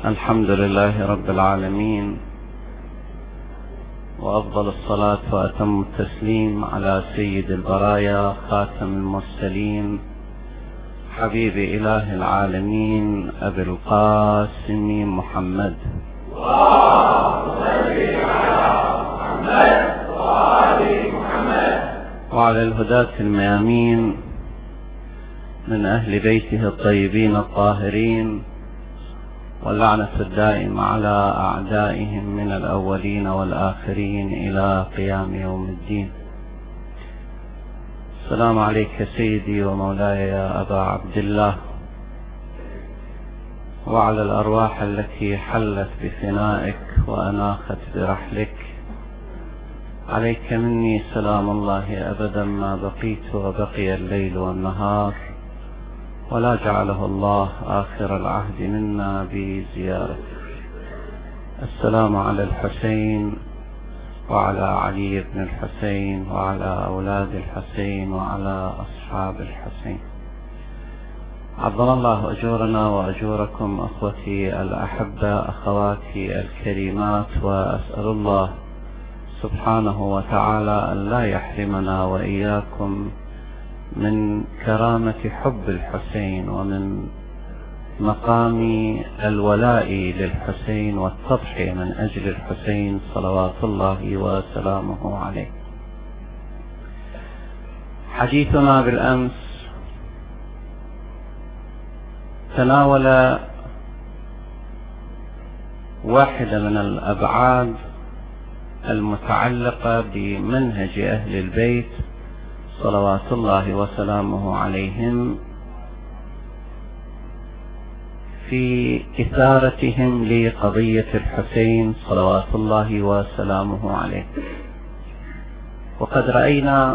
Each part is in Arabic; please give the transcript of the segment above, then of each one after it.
الحمد لله رب العالمين، وأفضل الصلاة وأتم التسليم على سيد البرايا خاتم المرسلين حبيب إله العالمين أبي القاسم محمد. وعلى الهداة الميامين من أهل بيته الطيبين الطاهرين، واللعنة الدائمة على أعدائهم من الأولين والآخرين إلى قيام يوم الدين. السلام عليك سيدي ومولاي يا أبا عبد الله، وعلى الأرواح التي حلت بفنائك وأناخت برحلك. عليك مني سلام الله أبدا ما بقيت وبقي الليل والنهار، ولا جعله الله آخر العهد منا بزيارته. السلام على الحسين وعلى علي بن الحسين وعلى أولاد الحسين وعلى أصحاب الحسين. عظم الله أجورنا وأجوركم أخوتي الأحبة، أخواتي الكريمات، وأسأل الله سبحانه وتعالى أن لا يحرمنا وإياكم من كرامة حب الحسين ومن مقام الولاء للحسين والتضحية من أجل الحسين صلوات الله وسلامه عليه. حديثنا بالأمس تناول واحدة من الأبعاد المتعلقة بمنهج أهل البيت صلوات الله وسلامه عليهم في إثارتهم لقضية الحسين صلوات الله وسلامه عليه. وقد رأينا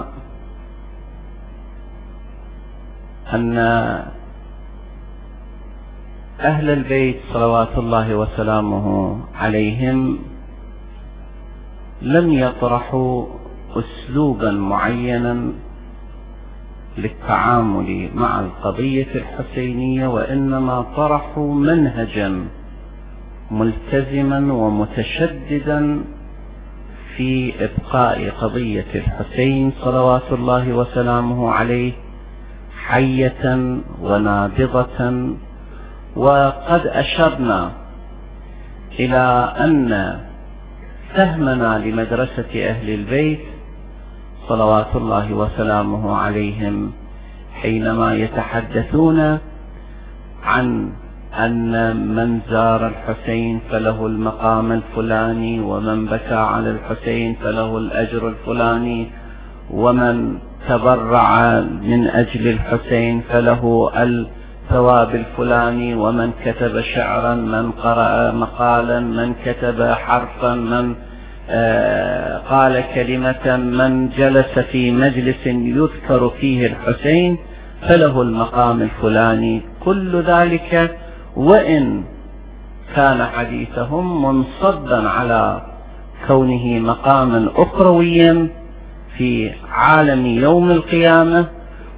أن أهل البيت صلوات الله وسلامه عليهم لم يطرحوا أسلوبا معينا للتعامل مع القضية الحسينية، وإنما طرحوا منهجا ملتزما ومتشددا في إبقاء قضية الحسين صلوات الله وسلامه عليه حية ونابضة. وقد أشرنا إلى أن فهمنا لمدرسة أهل البيت صلوات الله وسلامه عليهم حينما يتحدثون عن أن من زار الحسين فله المقام الفلاني، ومن بكى على الحسين فله الأجر الفلاني، ومن تبرع من أجل الحسين فله الثواب الفلاني، ومن كتب شعرا، من قرأ مقالا، من كتب حرفا، من قال كلمة، من جلس في مجلس يذكر فيه الحسين فله المقام الفلاني. كل ذلك وإن كان حديثهم منصدا على كونه مقاما أخرويا في عالم يوم القيامة،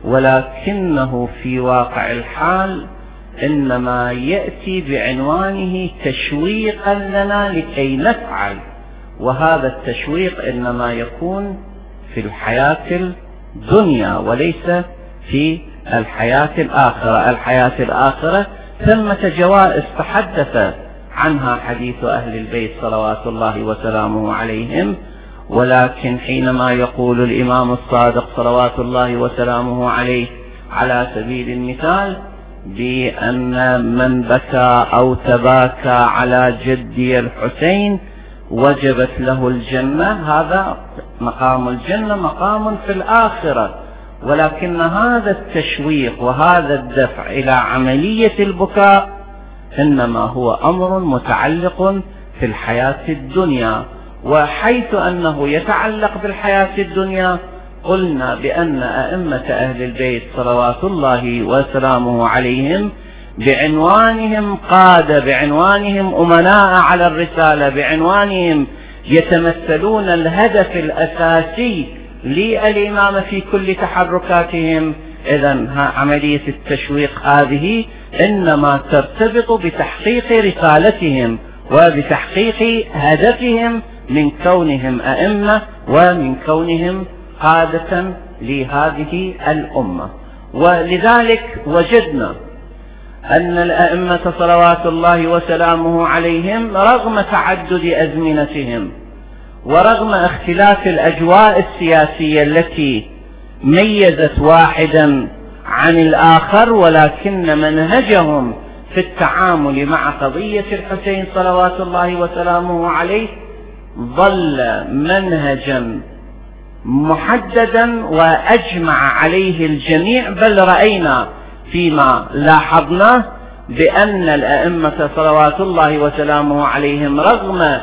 ولكنه في واقع الحال إنما يأتي بعنوانه تشويقا لنا لكي نفعل، وهذا التشويق إنما يكون في الحياة الدنيا وليس في الحياة الآخرة. الحياة الآخرة ثمة جوائز تحدث عنها حديث أهل البيت صلوات الله وسلامه عليهم، ولكن حينما يقول الإمام الصادق صلوات الله وسلامه عليه على سبيل المثال بأن من بكى أو تباكى على جدي الحسين وجبت له الجنة، هذا مقام الجنة مقام في الآخرة، ولكن هذا التشويق وهذا الدفع إلى عملية البكاء إنما هو أمر متعلق في الحياة الدنيا. وحيث أنه يتعلق بالحياة الدنيا قلنا بأن أئمة أهل البيت صلوات الله وسلامه عليهم بعنوانهم قادة، بعنوانهم أمناء على الرسالة، بعنوانهم يتمثلون الهدف الأساسي للإمامة في كل تحركاتهم، إذن عملية التشويق هذه إنما ترتبط بتحقيق رسالتهم وبتحقيق هدفهم من كونهم أئمة ومن كونهم قادة لهذه الأمة. ولذلك وجدنا أن الأئمة صلوات الله وسلامه عليهم رغم تعدد أزمنتهم ورغم اختلاف الأجواء السياسية التي ميزت واحدا عن الآخر، ولكن منهجهم في التعامل مع قضية الحسين صلوات الله وسلامه عليه ظل منهجا محددا وأجمع عليه الجميع. بل رأينا فيما لاحظناه بأن الأئمة صلوات الله وسلامه عليهم رغم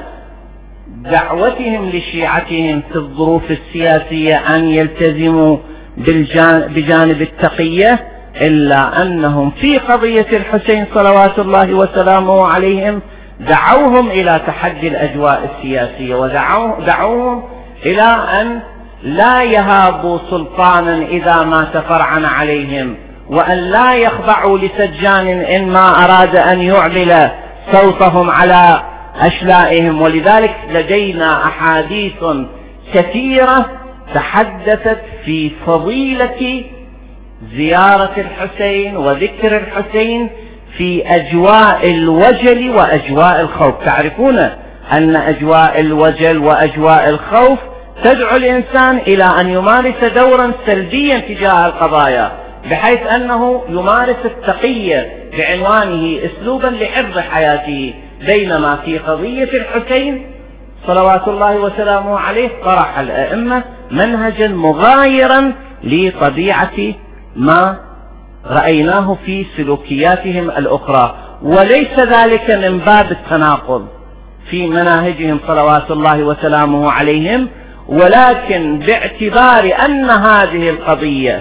دعوتهم لشيعتهم في الظروف السياسية أن يلتزموا بجانب التقية، إلا أنهم في قضية الحسين صلوات الله وسلامه عليهم دعوهم إلى تحدي الأجواء السياسية، ودعوهم إلى أن لا يهابوا سلطانا إذا ما تفرعن عليهم، وأن لا يخضعوا لسجان إن ما أراد أن يعلل صوتهم على أشلائهم. ولذلك لدينا أحاديث كثيرة تحدثت في فضيلة زيارة الحسين وذكر الحسين في أجواء الوجل وأجواء الخوف. تعرفون أن أجواء الوجل وأجواء الخوف تدعو الإنسان إلى أن يمارس دورا سلبيا تجاه القضايا، بحيث أنه يمارس التقية بعنوانه أسلوبا لحفظ حياته، بينما في قضية الحسين صلوات الله وسلامه عليه طرح الأئمة منهجا مغايرا لطبيعة ما رأيناه في سلوكياتهم الأخرى. وليس ذلك من باب التناقض في مناهجهم صلوات الله وسلامه عليهم، ولكن باعتبار أن هذه القضية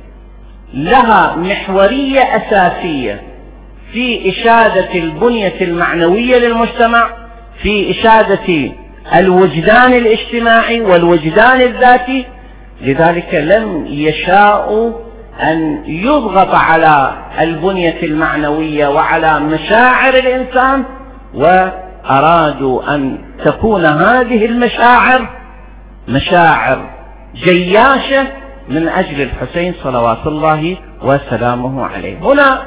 لها محورية أساسية في إشادة البنية المعنوية للمجتمع، في إشادة الوجدان الاجتماعي والوجدان الذاتي، لذلك لم يشاءوا أن يضغط على البنية المعنوية وعلى مشاعر الإنسان، وأرادوا أن تكون هذه المشاعر مشاعر جياشة من أجل الحسين صلوات الله وسلامه عليه. هنا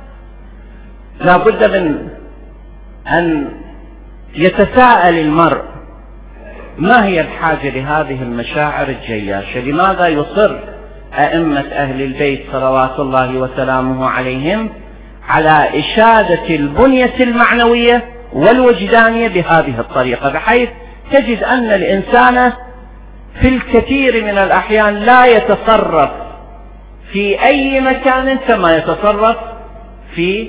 لا بد من أن يتساءل المرء: ما هي الحاجة لهذه المشاعر الجياشة؟ لماذا يصر أئمة أهل البيت صلوات الله وسلامه عليهم على إشادة البنية المعنوية والوجدانية بهذه الطريقة، بحيث تجد أن الإنسان في الكثير من الأحيان لا يتصرف في أي مكان كما يتصرف في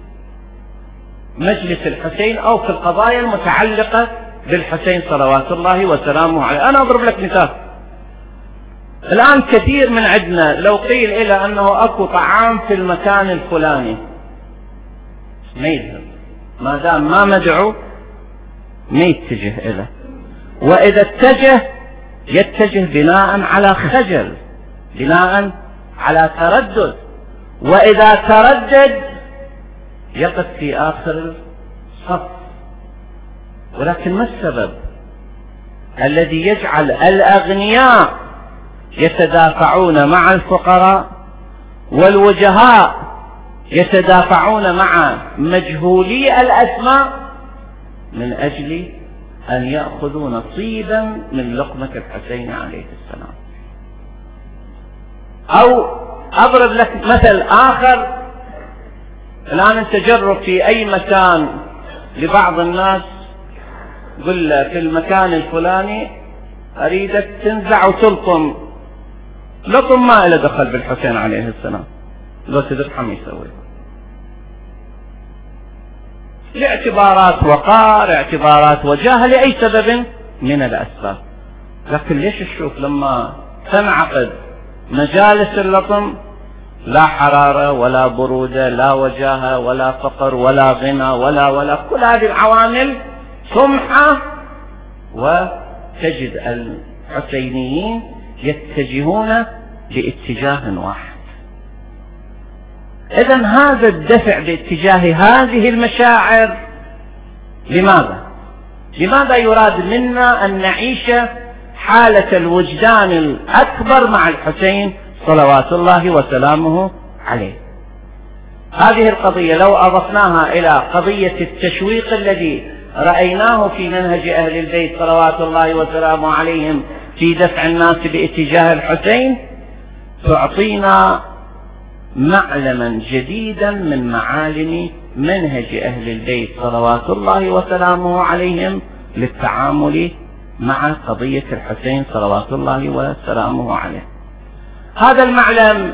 مجلس الحسين أو في القضايا المتعلقة بالحسين صلوات الله وسلامه عليه. أنا أضرب لك مثال. الآن كثير من عندنا لو قيل إلى أنه أكو طعام في المكان الفلاني ما يذهب، ما دام ما مدعو ما يتجه إليه، وإذا اتجه يتجه بناء على خجل، بناء على تردد، وإذا تردد يقف في آخر الصف. ولكن ما السبب الذي يجعل الأغنياء يتدافعون مع الفقراء والوجهاء يتدافعون مع مجهولي الأسماء من أجل أن يأخذوا نصيبا من لقمة الحسين عليه السلام؟ أو أضرب لك مثل آخر. الآن أنت جرب في أي مكان لبعض الناس قل له في المكان الفلاني أريدك تنزع وتلطم، لطم ما له دخل بالحسين عليه السلام، لو تدرحم يسوي لاعتبارات وقار، اعتبارات وجاهة، لأي سبب من الأسباب. لكن ليش تشوف لما تنعقد مجالس اللطم لا حرارة ولا برودة، لا وجاهة ولا فقر ولا غنى ولا كل هذه العوامل سمحة، وتجد الحسينيين يتجهون باتجاه واحد. إذا هذا الدفع باتجاه هذه المشاعر لماذا يراد منا أن نعيش حالة الوجدان الأكبر مع الحسين صلوات الله وسلامه عليه؟ هذه القضية لو أضفناها إلى قضية التشويق الذي رأيناه في منهج أهل البيت صلوات الله وسلامه عليهم في دفع الناس باتجاه الحسين، تعطينا معلما جديدا من معالم منهج أهل البيت صلوات الله وسلامه عليهم للتعامل مع قضية الحسين صلوات الله وسلامه عليه. هذا المعلم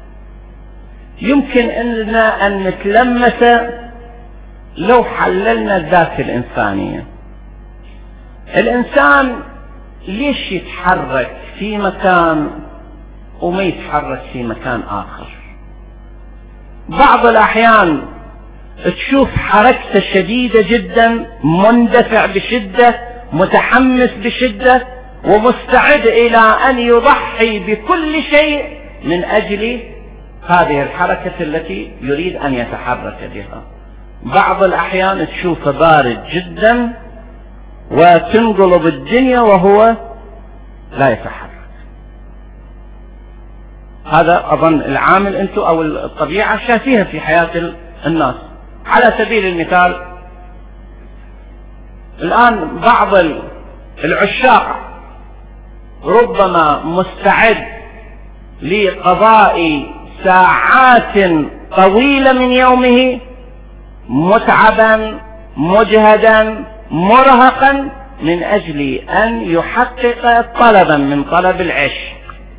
يمكن أن نتلمس لو حللنا الذات الإنسانية. الإنسان ليش يتحرك في مكان وما يتحرك في مكان آخر؟ بعض الأحيان تشوف حركته شديدة جدا، مندفع بشدة، متحمس بشدة، ومستعد إلى أن يضحي بكل شيء من أجل هذه الحركة التي يريد أن يتحرك بها. بعض الأحيان تشوفه بارد جدا وتنقلب الدنيا وهو لا يتحرك. هذا أظن العامل أنتم أو الطبيعة شايفيها في حياة الناس. على سبيل المثال الآن بعض العشاق ربما مستعد لقضاء ساعات طويلة من يومه متعبا مجهدا مرهقا من أجل أن يحقق طلبا من طلب العيش.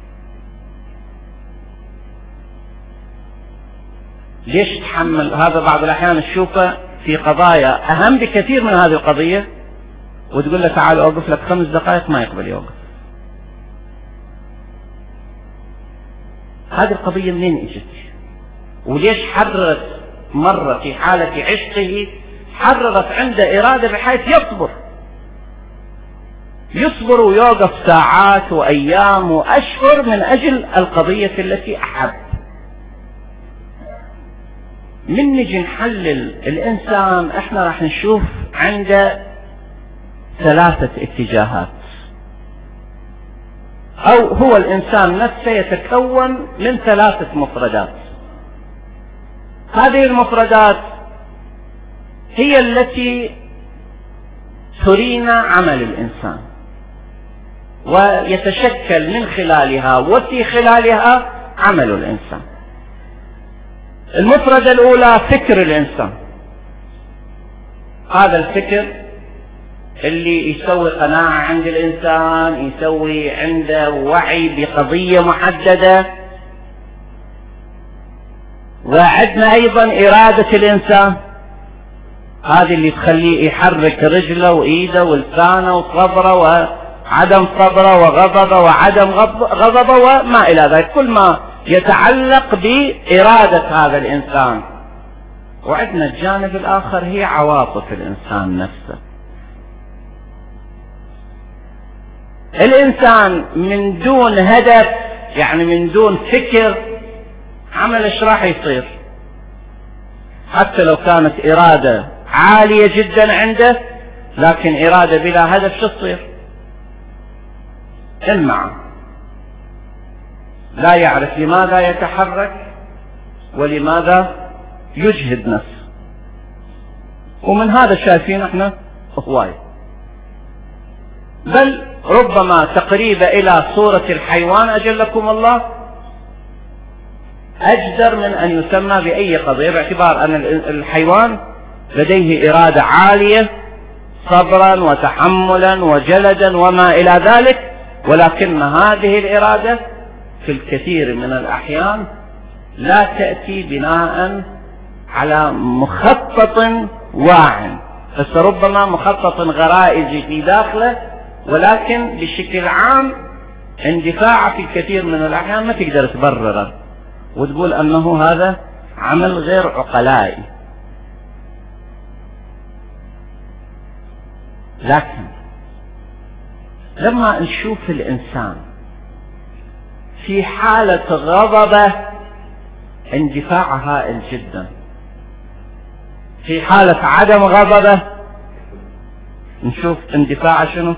ليش تحمل هذا؟ بعض الأحيان تشوفه في قضايا أهم بكثير من هذه القضية وتقول له تعال أوقف لك 5 دقائق، ما يقبل يوقف. هذه القضية منين اجت؟ وليش حررت مرة في حالة عشقه، حررت عنده إرادة بحيث يصبر ويوقف ساعات وأيام وأشهر من أجل القضية التي أحب. من نجي نحلل الإنسان احنا راح نشوف عنده 3 اتجاهات، أو هو الإنسان نفسه يتكون من 3 مفردات. هذه المفردات هي التي ترينا عمل الإنسان ويتشكل من خلالها وفي خلالها عمل الإنسان. المفردة الأولى فكر الإنسان. هذا الفكر اللي يسوي قناعة عند الإنسان، يسوي عنده وعي بقضية محددة. وعندنا أيضا إرادة الإنسان، هذه اللي تخليه يحرك رجله وإيده ولسانه وصبره وعدم صبره وغضبه وعدم غضبه وما إلى ذلك، كل ما يتعلق بإرادة هذا الإنسان. وعندنا الجانب الآخر هي عواطف الإنسان نفسه. الإنسان من دون هدف، يعني من دون فكر، عمل ايش راح يصير؟ حتى لو كانت إرادة عالية جدا عنده، لكن إرادة بلا هدف شو تصير؟ المع لا يعرف لماذا يتحرك ولماذا يجهد نفسه. ومن هذا شايفين احنا هواية، بل ربما تقريبا إلى صورة الحيوان أجلكم الله أجدر من أن يسمى بأي قضية، باعتبار أن الحيوان لديه إرادة عالية صبرا وتحملا وجلدا وما إلى ذلك، ولكن هذه الإرادة في الكثير من الأحيان لا تأتي بناء على مخطط واعٍ، بس ربما مخطط غرائزي في داخله، ولكن بشكل عام اندفاع في الكثير من الأحيان ما تقدر تبرره وتقول أنه هذا عمل غير عقلائي. لكن لما نشوف الإنسان في حالة غضبه اندفاع هائل جدا. في حالة عدم غضبه نشوف اندفاع شنو؟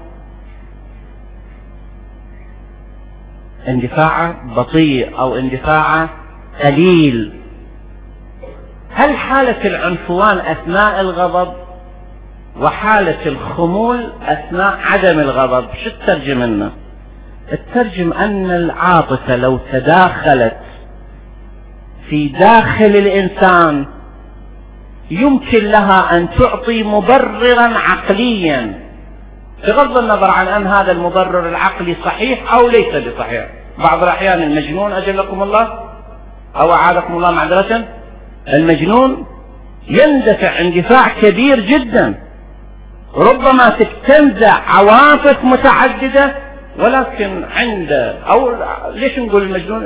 اندفاع بطيء او اندفاع قليل. هل حالة العنفوان اثناء الغضب وحالة الخمول اثناء عدم الغضب شو تترجم لنا؟ الترجم ان العاطفة لو تداخلت في داخل الانسان يمكن لها ان تعطي مبررا عقليا بغض النظر عن ان هذا المبرر العقلي صحيح او ليس بصحيح. بعض الاحيان المجنون اجلكم الله او اعاذكم الله معذرة، المجنون يندفع اندفاع كبير جدا، ربما تتنزع عواطف متعددة، ولكن عند او ليش نقول المجنون؟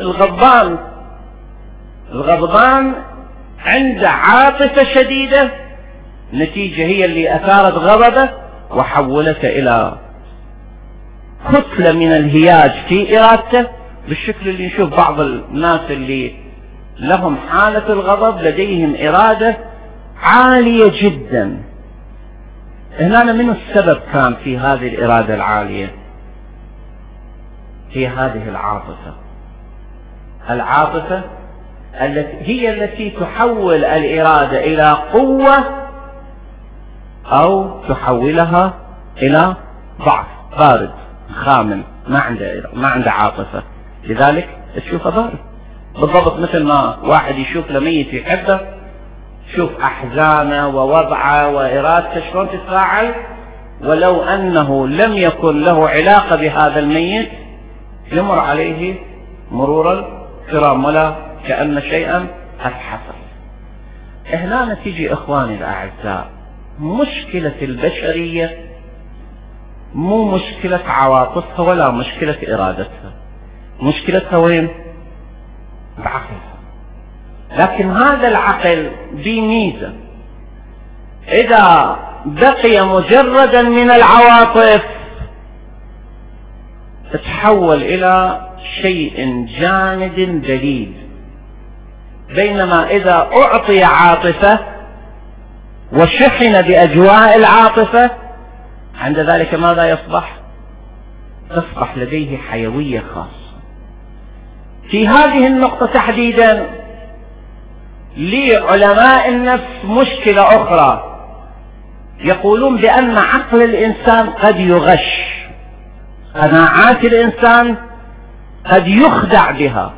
الغضبان عند عاطفة شديدة نتيجة هي اللي اثارت غضبه وحولته الى كتلة من الهياج في ارادته، بالشكل اللي نشوف بعض الناس اللي لهم حالة الغضب لديهم ارادة عالية جدا. هنا من السبب كان في هذه الارادة العالية؟ هي هذه العاطفة هي التي تحول الإرادة إلى قوة أو تحولها إلى ضعف بارد خامل، ما عنده عاطفة، لذلك تشوفه بارد. بالضبط مثل ما واحد يشوف لميت يحبه، شوف أحزانه ووضعه وإرادته شلون تتفاعل، ولو أنه لم يكن له علاقة بهذا الميت يمر عليه مرور الكرام ولا كأن شيئا قد حصل. هنا تيجي اخواني الاعزاء، مشكلة البشرية مو مشكلة عواطفها ولا مشكلة ارادتها، مشكلتها وين؟ بعقلها. لكن هذا العقل بميزة، اذا بقي مجردا من العواطف تتحول الى شيء جامد دليل، بينما اذا اعطي عاطفة وشحن باجواء العاطفة عند ذلك ماذا يصبح؟ تصبح لديه حيوية خاصة. في هذه النقطة تحديدا لعلماء النفس مشكلة اخرى، يقولون بان عقل الانسان قد يغش، قناعات الانسان قد يخدع بها.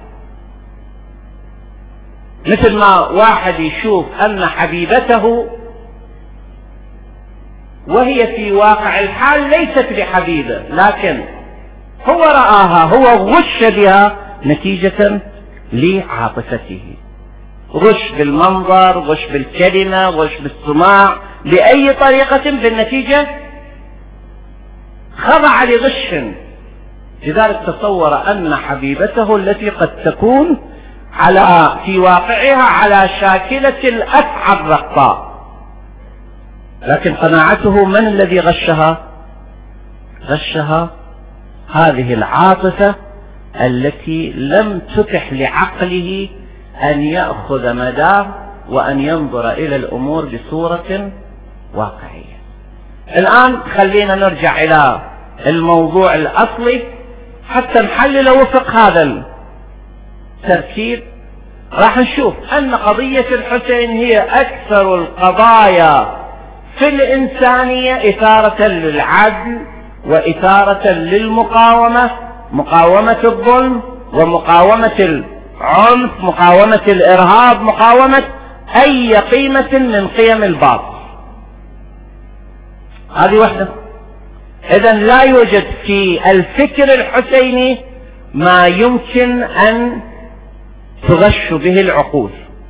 مثل ما واحد يشوف ان حبيبته وهي في واقع الحال ليست بحبيبة، لكن هو رآها، هو غش بها نتيجة لعاطفته، غش بالمنظر، غش بالكلمة، غش بالسماع، بأي طريقة، بالنتيجة خضع لغش. لذلك تصور أن حبيبته التي قد تكون في واقعها على شاكلة الأسعى الرقاء، لكن قناعته من الذي غشها؟ غشها هذه العاطفة التي لم تتح لعقله أن يأخذ مداه وأن ينظر إلى الأمور بصورة واقعية. الآن خلينا نرجع إلى الموضوع الأصلي حتى نحلل وفق هذا التركيب. راح نشوف أن قضية الحسين هي أكثر القضايا في الإنسانية إثارة للعدل وإثارة للمقاومة، مقاومة الظلم ومقاومة العنف، مقاومة الإرهاب، مقاومة أي قيمة من قيم الباطل. هذه واحدة. إذن لا يوجد في الفكر الحسيني ما يمكن أن تغش به العقول،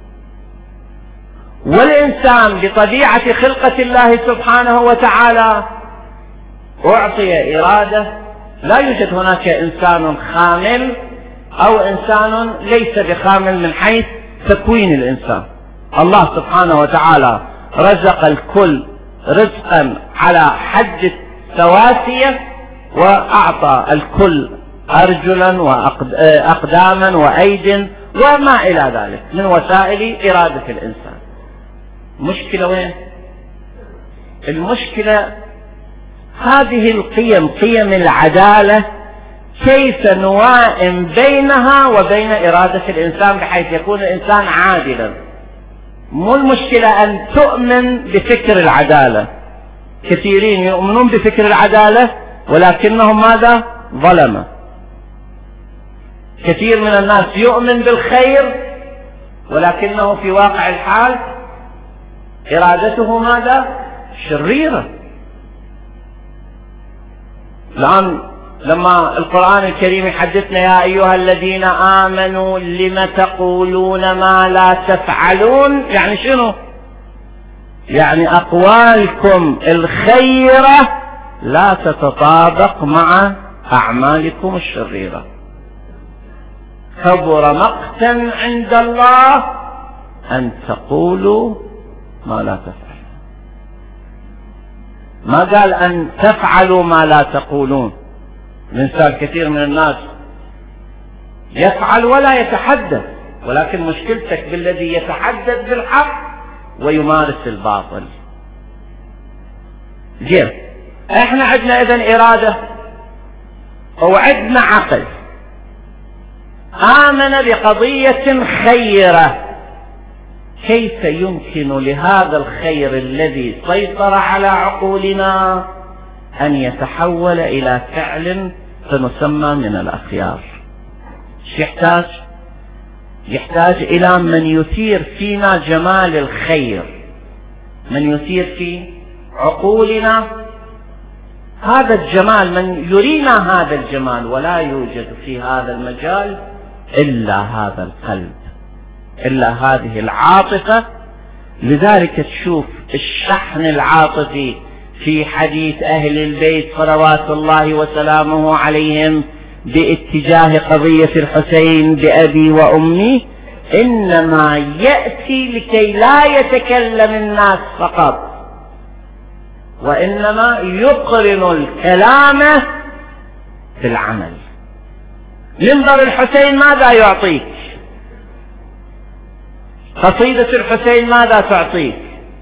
والإنسان بطبيعة خلقة الله سبحانه وتعالى أعطي إرادة. لا يوجد هناك إنسان خامل أو إنسان ليس بخامل من حيث تكوين الإنسان. الله سبحانه وتعالى رزق الكل رزقا على حد السواسية، وأعطى الكل أرجلا وأقداما وأيد وما إلى ذلك من وسائل إرادة الإنسان. المشكلة وين؟ المشكلة هذه القيم، قيم العدالة، كيف نوائم بينها وبين إرادة الإنسان بحيث يكون الإنسان عادلا. مو المشكلة أن تؤمن بفكر العدالة، كثيرين يؤمنون بفكر العدالة ولكنهم ماذا؟ ظلمة. كثير من الناس يؤمن بالخير ولكنه في واقع الحال إرادته ماذا؟ شريرة. الآن لما القرآن الكريم يحدثنا يا أيها الذين آمنوا لم تقولون ما لا تفعلون، يعني شنو؟ يعني أقوالكم الخيرة لا تتطابق مع أعمالكم الشريرة. كبر مقتا عند الله أن تقولوا ما لا تفعلون. ما قال أن تفعلوا ما لا تقولون. الإنسان كثير من الناس يفعل ولا يتحدث، ولكن مشكلتك بالذي يتحدث بالحق ويمارس الباطل. زين، احنا عندنا اذن إرادة وعندنا عقل. آمن بقضية خيرة، كيف يمكن لهذا الخير الذي سيطر على عقولنا أن يتحول إلى فعل فنسمى من الأخيار؟ يحتاج إلى من يثير فينا جمال الخير، من يثير في عقولنا هذا الجمال، من يرينا هذا الجمال. ولا يوجد في هذا المجال إلا هذا القلب، إلا هذه العاطفة. لذلك تشوف الشحن العاطفي في حديث أهل البيت صلوات الله وسلامه عليهم باتجاه قضية الحسين بأبي وأمي، إنما يأتي لكي لا يتكلم الناس فقط، وإنما يقرن الكلام في العمل. منبر الحسين ماذا يعطيك؟ قصيدة الحسين ماذا تعطيك؟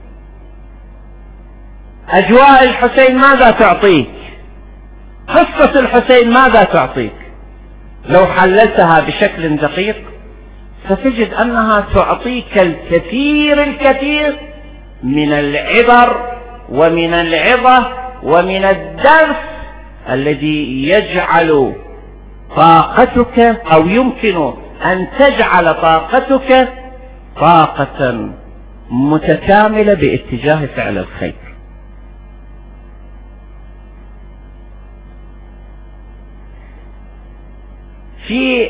أجواء الحسين ماذا تعطيك؟ قصة الحسين ماذا تعطيك؟ لو حللتها بشكل دقيق ستجد أنها تعطيك الكثير من العبر ومن العظة ومن الدرس الذي يجعل طاقتك، أو يمكن أن تجعل طاقتك طاقة متكاملة باتجاه فعل الخير. في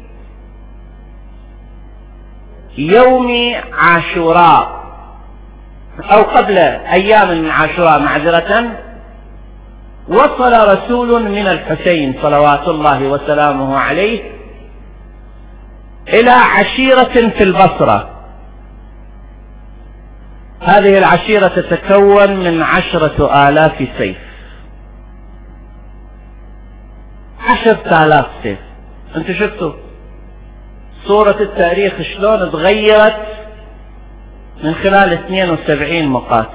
يوم عاشوراء أو قبل أيام من عاشوراء معذرة، وصل رسول من الحسين صلوات الله وسلامه عليه إلى عشيرة في البصرة. هذه العشيرة تتكون من 10,000 سيف، 10,000 سيف. انتوا شفتوا صورة التاريخ شلون تغيرت من خلال 72 مقاتل.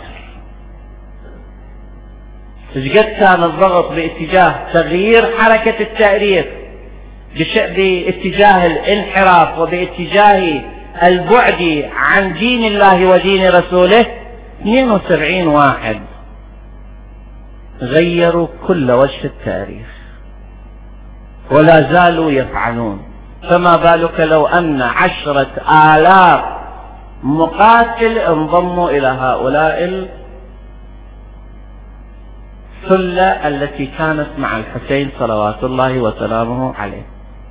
ايش قد كان الضغط باتجاه تغيير حركة التاريخ باتجاه الانحراف وباتجاه البعد عن دين الله ودين رسوله. 72 واحد غيروا كل وجه التاريخ ولا زالوا يفعلون. فما بالك لو أن 10,000 مقاتل انضموا إلى هؤلاء الثلة التي كانت مع الحسين صلوات الله وسلامه عليه.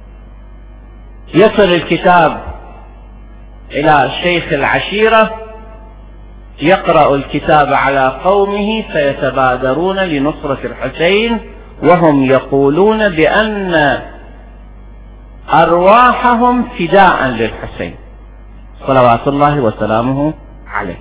يصل الكتاب إلى شيخ العشيرة، يقرأ الكتاب على قومه فيتبادرون لنصرة الحسين، وهم يقولون بأن أرواحهم فداء للحسين صلوات الله وسلامه عليه.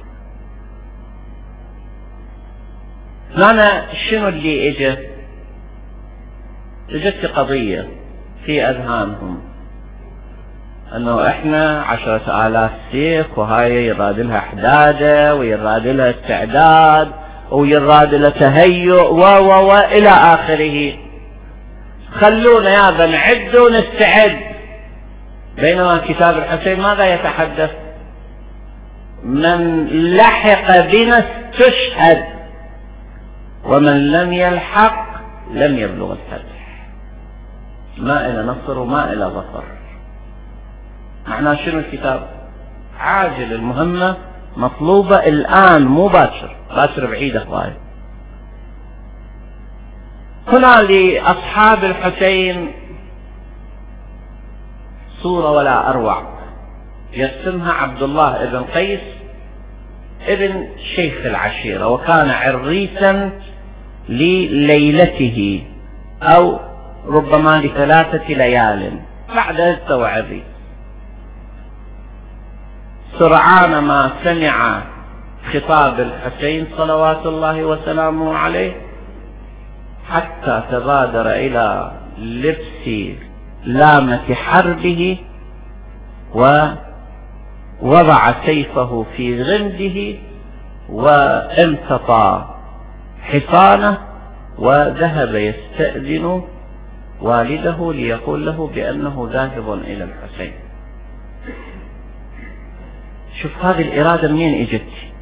هنا شنو اللي اجت قضية في أذهانهم، انه احنا 10,000 سيف وهاي يراد لها حدادة ويراد لها استعداد ويراد لها تهيؤ الى اخره، خلونا يابا نعد ونستعد. بينما كتاب الحسين ماذا يتحدث؟ من لحق بنا استشهد ومن لم يلحق لم يبلغ الفتح. ما إلى نصر وما إلى ظفر. معناه شنو الكتاب؟ عاجل المهمة مطلوبة الآن، مو باكر، باكر بعيد أخوائي. هنا لأصحاب الحسين صورة ولا أروع يرسمها عبد الله بن قيس ابن شيخ العشيرة، وكان عريسا لليلته أو ربما ل3 ليال بعد استوى عريس. سرعان ما سمع خطاب الحسين صلوات الله وسلامه عليه حتى تبادر إلى لبس لامة حربه ووضع سيفه في غمده وامتطى حصانه وذهب يستأذن والده ليقول له بأنه ذاهب إلى الحسين. شوف هذه الإرادة منين اجت؟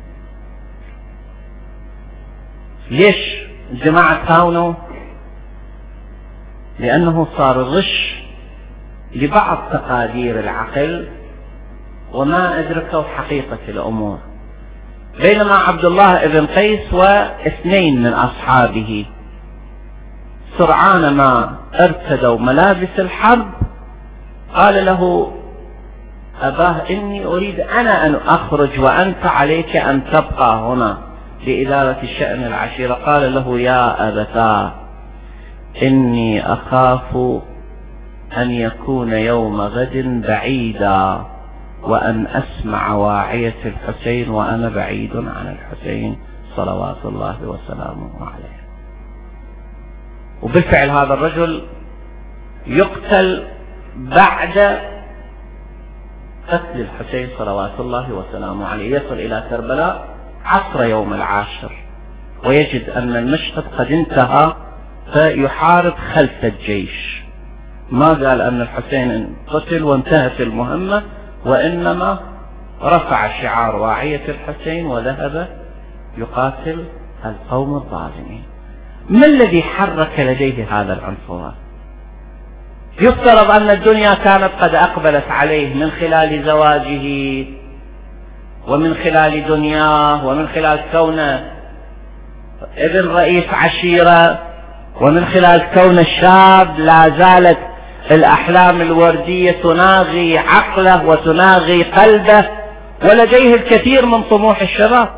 ليش الجماعة تهاونوا؟ لأنه صار غش لبعض تقادير العقل وما أدركوا حقيقة الأمور. بينما عبد الله بن قيس و2 من أصحابه سرعان ما ارتدوا ملابس الحرب قال له أباه إني أريد أنا أن أخرج وأنت عليك أن تبقى هنا لإدارة شأن العشيرة. قال له يا أبتاه إني أخاف أن يكون يوم غد بعيدا وأن أسمع واعية الحسين وأنا بعيد عن الحسين صلوات الله وسلامه عليه. وبالفعل هذا الرجل يقتل بعد قتل الحسين صلوات الله وسلامه عليه. يصل إلى كربلاء عصر يوم 10 ويجد أن المشهد قد انتهى فيحارب خلف الجيش. ما قال أن الحسين قتل وانتهت المهمة، وإنما رفع شعار واعية الحسين وذهب يقاتل القوم الظالمين. ما الذي حرك لديه هذا العنصر؟ يفترض أن الدنيا كانت قد أقبلت عليه من خلال زواجه ومن خلال دنياه ومن خلال كونه ابن رئيس عشيرة ومن خلال كونه شاب لا زالت الأحلام الوردية تناغي عقله وتناغي قلبه ولديه الكثير من طموح الشباب.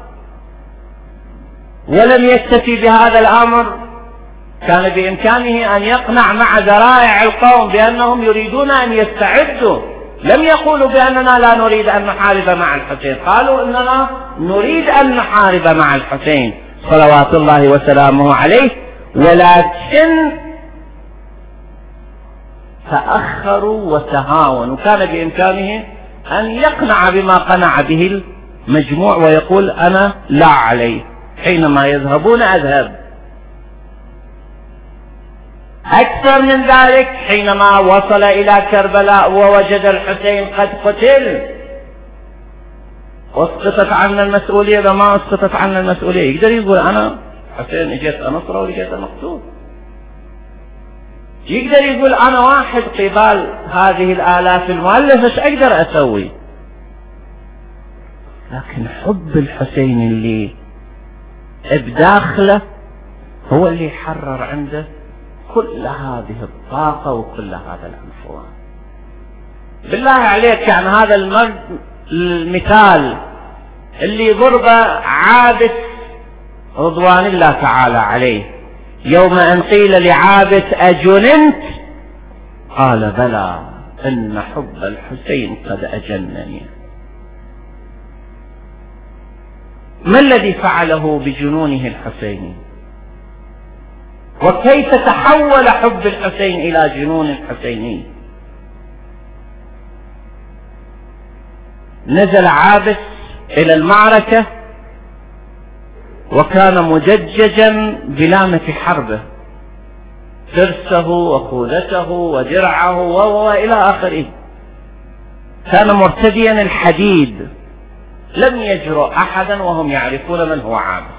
ولم يكتفي بهذا الأمر، كان بإمكانه أن يقنع مع ذرائع القوم بأنهم يريدون أن يستعدوا. لم يقولوا بأننا لا نريد أن نحارب مع الحسين، قالوا إننا نريد أن نحارب مع الحسين صلوات الله وسلامه عليه، ولكن تأخروا وتهاونوا. كان بإمكانه أن يقنع بما قنع به المجموع ويقول أنا لا عليه، حينما يذهبون أذهب. أكثر من ذلك حينما وصل إلى كربلاء ووجد الحسين قد قتل واسقطت عنا المسؤولية. لما اسقطت عنا المسؤولية يقدر يقول أنا حسين اجيت أنصره ولقيت مقتول، يقدر يقول أنا واحد قبال هذه الآلاف المؤلفة ايش أقدر أسوي؟ لكن حب الحسين اللي بداخله هو اللي يحرر عنده كل هذه الطاقة وكل هذا العنفوان. بالله عليك يعني هذا المثال اللي ضربه عابس رضوان الله تعالى عليه يوم أن قيل لعابس أجننت قال بلى إن حب الحسين قد أجنني. ما الذي فعله بجنونه الحسيني؟ وكيف تحول حب الحسين إلى جنون الحسيني؟ نزل عابس إلى المعركة وكان مدججا بلامة حربه، ترسه وخوذته ودرعه وإلى آخره، كان مرتديا الحديد. لم يجرؤ أحدا وهم يعرفون من هو عابس،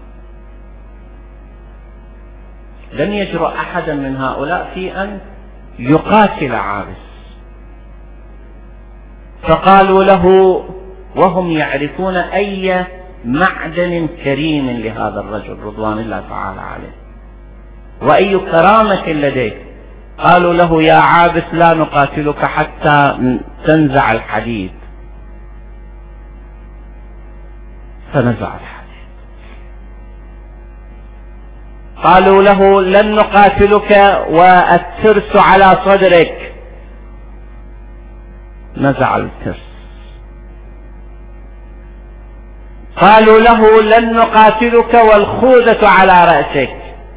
لم يجرؤ أحدا من هؤلاء في أن يقاتل عابس. فقالوا له وهم يعرفون أي معدن كريم لهذا الرجل رضوان الله تعالى عليه وأي كرامة لديه، قالوا له يا عابس لا نقاتلك حتى تنزع الحديد. فنزع الحديد. قالوا له لن نقاتلك والترس على صدرك. نزع الترس. قالوا له لن نقاتلك والخوذة على رأسك.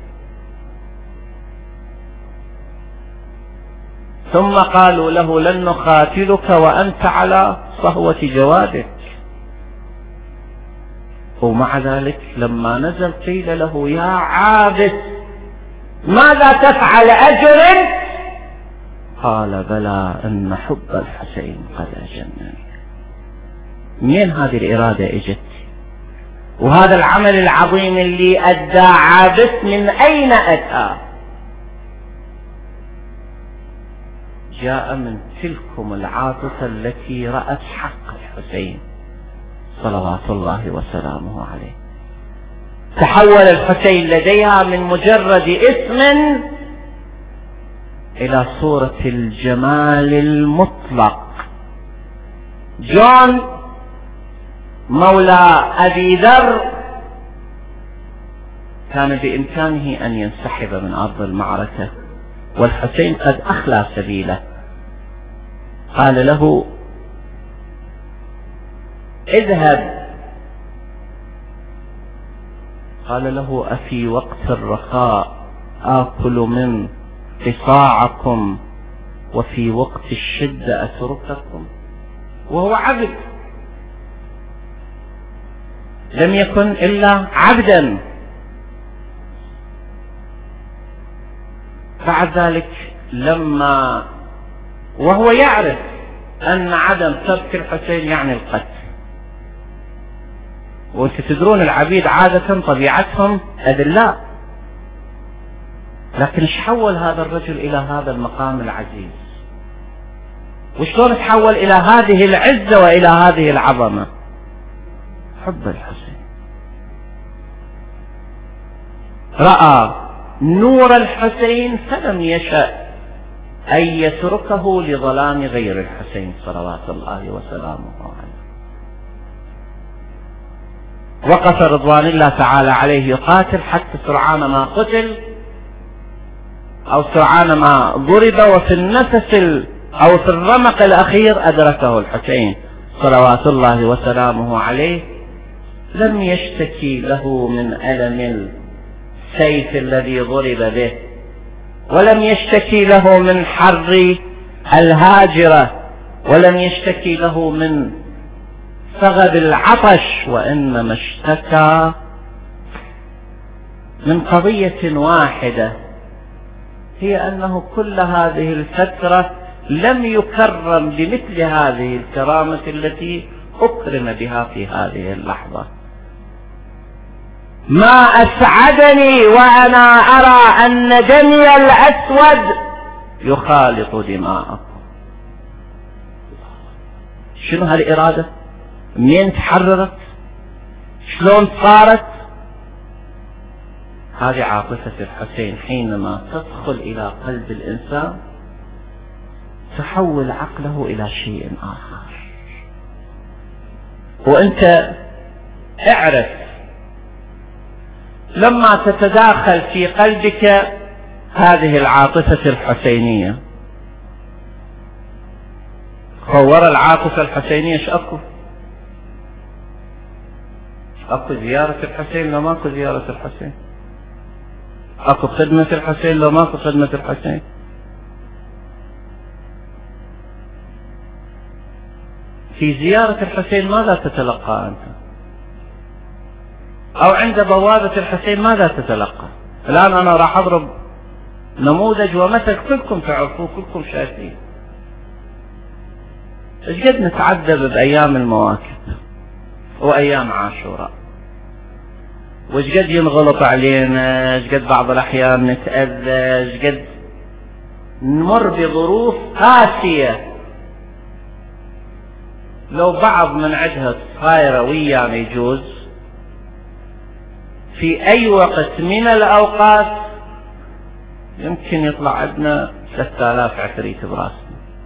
ثم قالوا له لن نقاتلك وأنت على صهوة جوادك. ومع ذلك لما نزل قيل له يا عابس ماذا تفعل أجرم؟ قال بلى إن حب الحسين قد أجنني. منين هذه الإرادة اجت؟ وهذا العمل العظيم اللي أدى عابس من أين أتى؟ جاء من تلكم العاطفة التي رأت حق الحسين صلوات الله وسلامه عليه. تحول الحسين لديها من مجرد اسم إلى صورة الجمال المطلق. جون مولى أبي ذر كان بإمكانه أن ينسحب من أرض المعركة والحسين قد أخلى سبيله. قال له اذهب. قال له أفي وقت الرخاء آكل من قصاعكم وفي وقت الشدة أترككم؟ وهو عبد، لم يكن إلا عبدا. بعد ذلك لما وهو يعرف أن عدم ترك الحسين يعني القتل، وانت تدرون العبيد عادة طبيعتهم أذلاء، لكن ايش حول هذا الرجل إلى هذا المقام العزيز؟ وشلون تحول إلى هذه العزة وإلى هذه العظمة؟ حب الحسين. رأى نور الحسين فلم يشأ أن يتركه لظلام غير الحسين صلوات الله وسلامه عليه. وقف رضوان الله تعالى عليه يقاتل حتى سرعان ما قتل أو سرعان ما ضرب، وفي النفس أو في الرمق الأخير أدركه الحسين صلوات الله وسلامه عليه. لم يشتكي له من ألم السيف الذي ضرب به، ولم يشتكي له من حر الهاجرة، ولم يشتكي له من صغب العطش، وإنما اشتكى من قضية واحدة، هي أنه كل هذه الفترة لم يكرم بمثل هذه الكرامة التي أكرم بها في هذه اللحظة. ما أسعدني وأنا أرى أن دمي الأسود يخالط دماءكم. شنو هالإرادة؟ منين تحررت؟ شلون صارت؟ هذه عاطفة الحسين حينما تدخل إلى قلب الإنسان تحول عقله إلى شيء آخر. وأنت اعرف لما تتداخل في قلبك هذه العاطفة الحسينية، وراء العاطفة الحسينية ايش اكو؟ اكو زيارة الحسين لو ماكو زيارة الحسين؟ اكو خدمة الحسين لو ماكو خدمة الحسين؟ في زيارة الحسين ماذا تتلقى أنت؟ أو عند بوابة الحسين ماذا تتلقى؟ الآن أنا راح أضرب نموذج ومثل كلكم تعرفوه، كلكم شايفين. ايش قد نتعذب بأيام المواكب وأيام عاشوراء، وايش قد ينغلط علينا، ايش قد بعض الأحيان نتأذى، ايش قد نمر بظروف قاسية. لو بعض من عدها صايرة ويانا يجوز في أي وقت من الأوقات يمكن يطلع عندنا 3000 عفريت براسنا،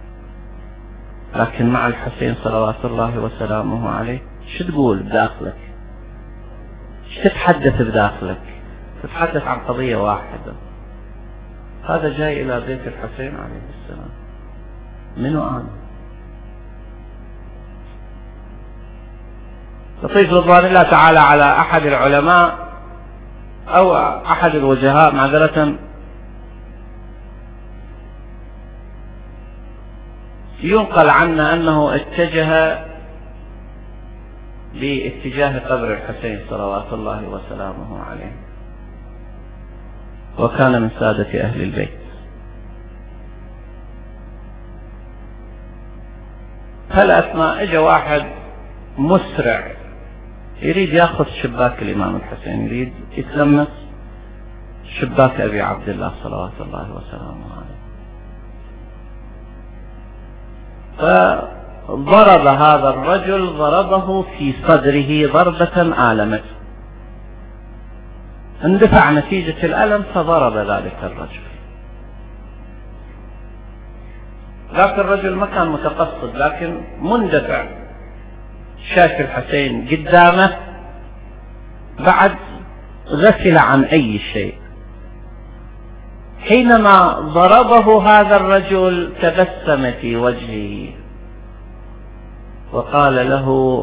لكن مع الحسين صلوات الله وسلامه عليه شو تقول بداخلك؟ شو تتحدث بداخلك؟ تتحدث عن قضية واحدة، هذا جاي إلى بيت الحسين عليه السلام، منو أنا؟ لطيف رضوان الله تعالى على أحد العلماء أو أحد الوجهاء معذرة ينقل عنا أنه اتجه باتجاه قبر الحسين صلوات الله وسلامه عليه، وكان من سادة أهل البيت. هالأثناء اجى واحد مسرع يريد ياخذ شباك الإمام الحسين، يريد يتلمس شباك أبي عبد الله صلوات الله وسلامه عليه، فضرب هذا الرجل، ضربه في صدره ضربة آلمته، اندفع نتيجة الألم فضرب ذلك الرجل. ذاك الرجل ما كان متقصد لكن مندفع، شاف الحسين قدامه بعد غفل عن أي شيء. حينما ضربه هذا الرجل تبسم في وجهه وقال له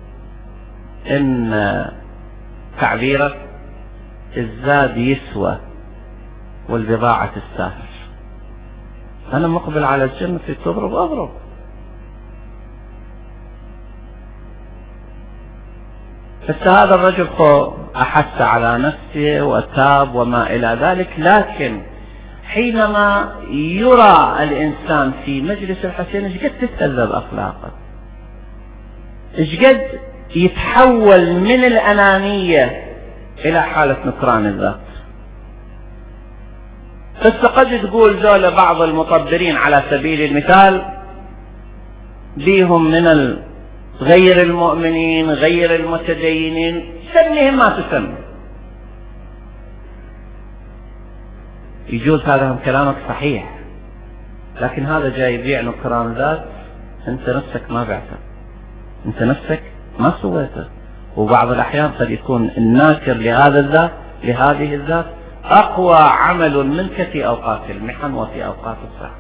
إن تعبيرك الزاد يسوى والبضاعة تستاهل، أنا مقبل على الجنة في تضرب أضرب. بس هذا الرجل أحس على نفسه وتاب وما إلى ذلك، لكن حينما يرى الإنسان في مجلس الحسين ايش قد تتهذب أخلاقه، ايش قد يتحول من الأنانية إلى حالة نكران الذات. بس قد تقول ذولا بعض المطبرين على سبيل المثال بيهم من غير المؤمنين غير المتدينين، سميهم ما تسمي، يجوز هذا كلامك صحيح، لكن هذا جاي يبيع نكران ذات، انت نفسك ما بعته، انت نفسك ما سويته. وبعض الأحيان قد يكون الناكر لهذا الذات لهذه الذات أقوى عمل منك في أوقات المحن وفي أوقات الصحة.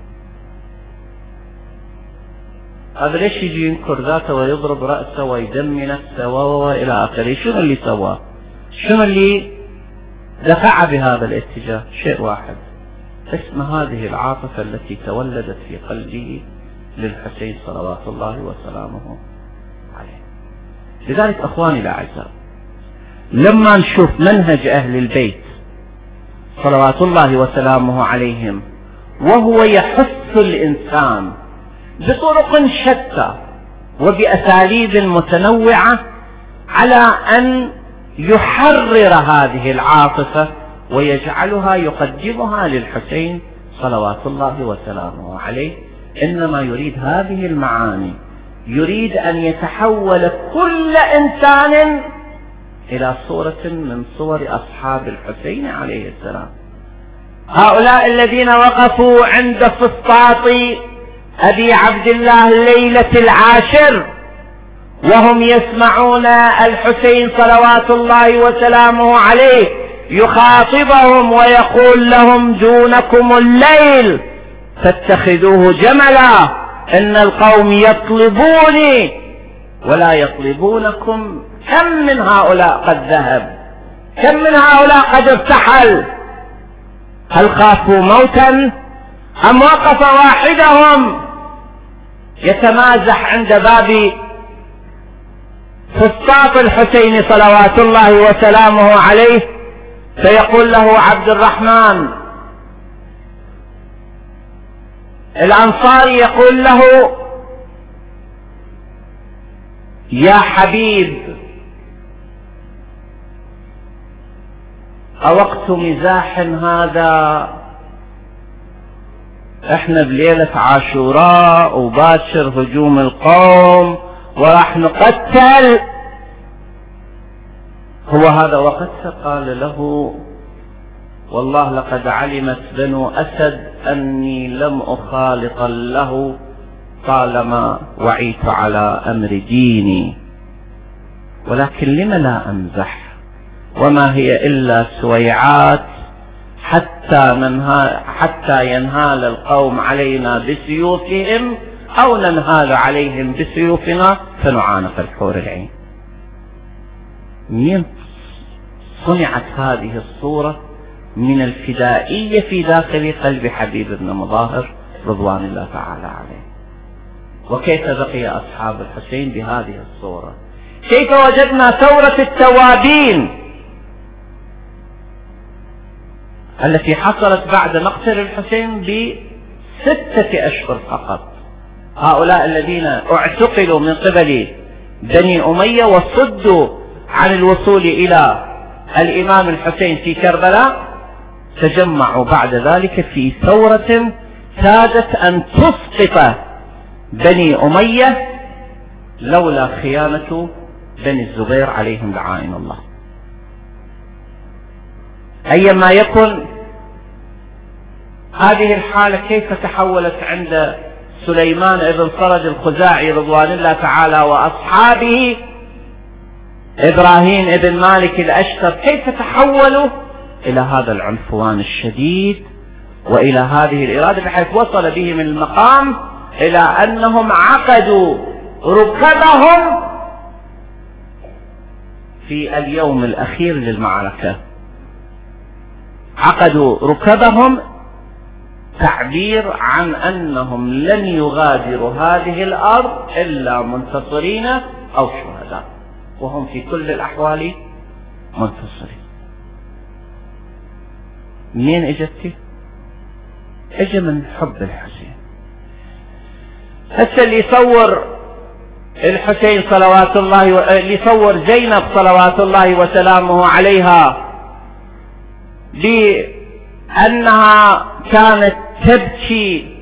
هذا ليش يجي ينكر ذاته ويضرب رأسه ويدمي نفسه وإلى آخره؟ شنو اللي سواه؟ شنو اللي دفع بهذا الاتجاه؟ شيء واحد، اسم هذه العاطفة التي تولدت في قلبه للحسين صلوات الله وسلامه عليه. لذلك أخواني الأعزاء، لما نشوف منهج أهل البيت صلوات الله وسلامه عليهم وهو يحث الإنسان بطرق شتى وبأساليب متنوعة على أن يحرر هذه العاطفة ويجعلها يقدمها للحسين صلوات الله وسلامه عليه، إنما يريد هذه المعاني، يريد أن يتحول كل إنسان إلى صورة من صور أصحاب الحسين عليه السلام. هؤلاء الذين وقفوا عند فسطاط أبي عبد الله ليلة العاشر وهم يسمعون الحسين صلوات الله وسلامه عليه يخاطبهم ويقول لهم دونكم الليل فاتخذوه جملا، إن القوم يطلبوني ولا يطلبونكم، كم من هؤلاء قد ذهب، كم من هؤلاء قد ارتحل، هل خافوا موتا أم وقف واحدهم يتمازح عند باب فسطاط الحسين صلوات الله وسلامه عليه، فيقول له عبد الرحمن الأنصاري يقول له: يا حبيب، أوقت مزاح هذا؟ احنا بليلة عاشوراء وباشر هجوم القوم وراح نقتل. هو هذا وقتها؟ قال له: والله لقد علمت بنو أسد أني لم أخالط له طالما وعيت على أمر ديني، ولكن لم لا أمزح، وما هي إلا سويعات حتى ينهال القوم علينا بسيوفهم أو ننهال عليهم بسيوفنا فنعانق الحور العين. من صنعت هذه الصورة من الفدائية في داخل قلب حبيب بن مظاهر رضوان الله تعالى عليه. وكيف بقي أصحاب الحسين بهذه الصورة؟ كيف وجدنا ثورة التوابين التي حصلت بعد مقتل الحسين ب6 أشهر فقط؟ هؤلاء الذين اعتقلوا من قبل بني أمية وصدوا عن الوصول إلى الإمام الحسين في كربلاء تجمعوا بعد ذلك في ثورة كادت أن تسقط بني أمية لولا خيانة بني الزبير عليهم لعائن الله. أيما يكن، هذه الحالة كيف تحولت عند سليمان بن صرد الخزاعي رضوان الله تعالى وأصحابه، إبراهيم بن مالك الأشتر، كيف تحولوا إلى هذا العنفوان الشديد وإلى هذه الإرادة، بحيث وصل بهم المقام إلى أنهم عقدوا ركبهم في اليوم الأخير للمعركة. عقدوا ركبهم تعبير عن أنهم لن يغادروا هذه الأرض إلا منتصرين أو شهداء، وهم في كل الأحوال منتصرين. منين اجت؟ اجى من حب الحسين. هسه اللي يصور الحسين صلوات الله اللي يصور زينب صلوات الله وسلامه عليها بأنها كانت تبكي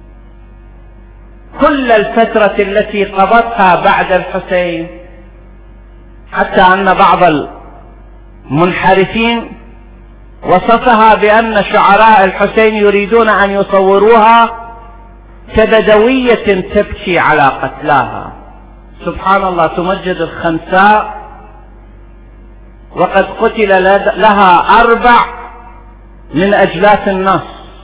كل الفترة التي قضتها بعد الحسين، حتى أن بعض المنحرفين وصفها بأن شعراء الحسين يريدون أن يصوروها كبدوية تبكي على قتلاها. سبحان الله، تمجد الخنساء وقد قتل لها 4 من أجلاس الناس،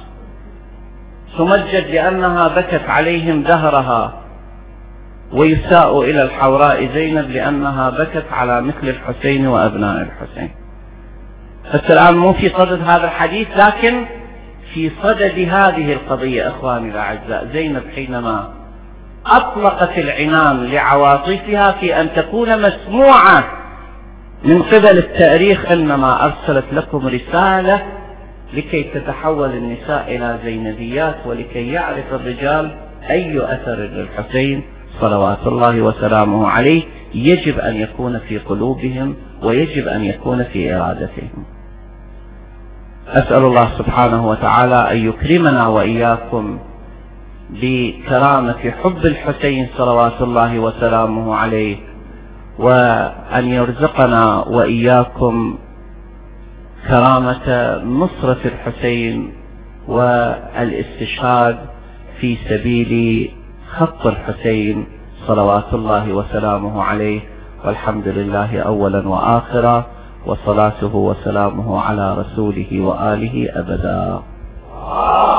تمجد لأنها بكت عليهم دهرها، ويساء إلى الحوراء زينب لأنها بكت على مثل الحسين وأبناء الحسين. بس الآن مو في صدد هذا الحديث، لكن في صدد هذه القضية إخواني الأعزاء. زينب حينما أطلقت العنان لعواطفها في أن تكون مسموعة من قبل التاريخ، إنما أرسلت لكم رسالة لكي تتحول النساء إلى زينبيات، ولكي يعرف الرجال أي أثر للحسين صلوات الله وسلامه عليه يجب أن يكون في قلوبهم ويجب أن يكون في إرادتهم. أسأل الله سبحانه وتعالى أن يكرمنا وإياكم بكرامة حب الحسين صلوات الله وسلامه عليه، وأن يرزقنا وإياكم كرامة نصرة الحسين والاستشهاد في سبيل خط الحسين صلوات الله وسلامه عليه. والحمد لله أولا وآخرا، وصلاته وسلامه على رسوله وآله أبدا.